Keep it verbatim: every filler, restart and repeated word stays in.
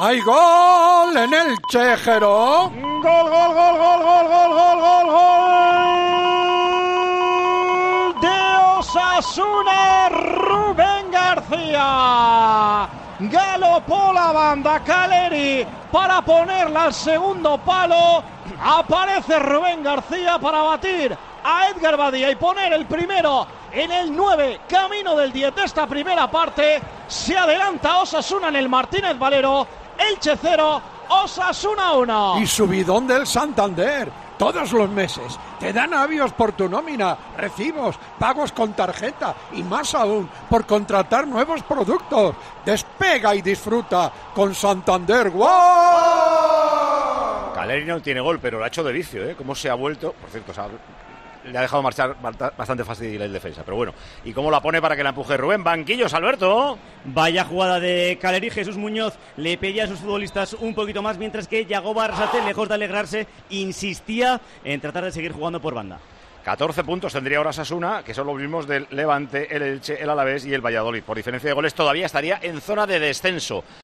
¡Hay gol en el Chejero! ¡Gol, gol, gol, gol, gol, gol, gol, gol, gol! ¡De Osasuna, Rubén García! Galopó la banda Caleri para ponerla al segundo palo. Aparece Rubén García para batir a Edgar Badía y poner el primero en el nueve, camino del diez de esta primera parte. Se adelanta Osasuna en el Martínez Valero. Elche cero, Osasuna uno. Y subidón del Santander. Todos los meses te dan avios por tu nómina, recibos, pagos con tarjeta y más aún por contratar nuevos productos. Despega y disfruta con Santander. ¡Wow! Caleri no tiene gol, pero lo ha hecho de vicio, ¿eh? Cómo se ha vuelto. Por cierto, o sea, le ha dejado marchar bastante fácil el defensa, pero bueno. ¿Y cómo la pone para que la empuje Rubén? Banquillos, Alberto. Vaya jugada de Caleri. Jesús Muñoz le pedía a sus futbolistas un poquito más, mientras que Yagoba Arrasate, lejos de alegrarse, insistía en tratar de seguir jugando por banda. catorce puntos tendría ahora Osasuna, que son los mismos del Levante, el Elche, el Alavés y el Valladolid. Por diferencia de goles todavía estaría en zona de descenso.